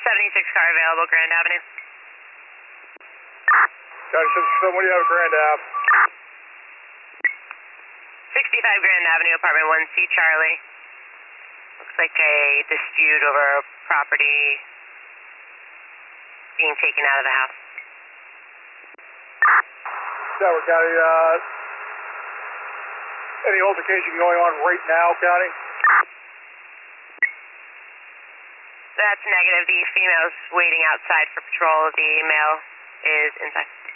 76 car available, Grand Avenue. County 67, what do you have at Grand Ave? 65 Grand Avenue, apartment 1C, Charlie. Looks like a dispute over property being taken out of the house. Delaware County, any altercation going on right now, County? That's negative. The female's waiting outside for patrol. The male is inside.